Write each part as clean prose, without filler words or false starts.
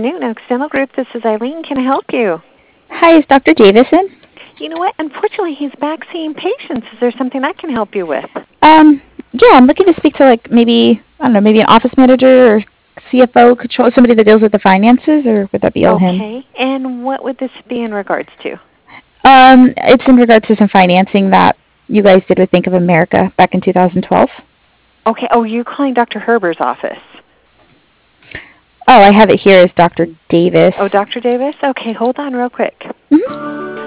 Newton Oaks Dental Group. This is Eileen. Can I help you? Hi, is Dr. Davison? You know what? Unfortunately, he's back seeing patients. Is there something I can help you with? Yeah, I'm looking to speak to maybe, I don't know, maybe an office manager or CFO, control, somebody that deals with the finances, or would that be all him? Okay. And what would this be in regards to? It's in regards to some financing that you guys did with Bank of America back in 2012. Okay. Oh, you're calling Dr. Herber's office. Oh, I have it here as Dr. Oh, Davis. Dr. Davis? Okay, hold on real quick. Hmm.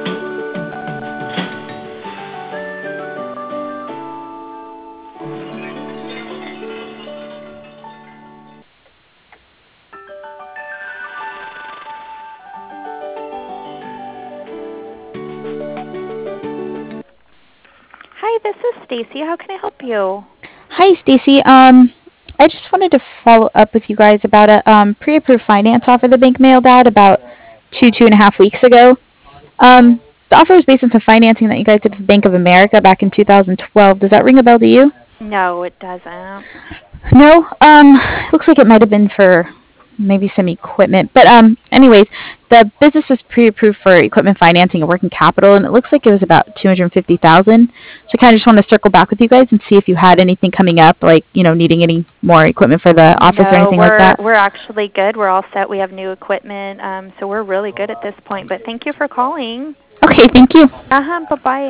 Hi, this is Stacy. How can I help you? Hi, Stacy. I just wanted to follow up with you guys about a pre-approved finance offer the bank mailed out about 2.5 weeks ago. The offer was based on some financing that you guys did with Bank of America back in 2012. Does that ring a bell to you? No, it doesn't. No. Looks like it might have been for maybe some equipment. But anyways, the business was pre-approved for equipment financing and working capital, and it looks like it was about 250,000. So I kind of just want to circle back with you guys and see if you had anything coming up, like needing any more equipment for the office or No, anything like we're that. we're actually good. We're all set. We have new equipment, so we're really good at this point. But thank you for calling. Okay, thank you. Bye bye.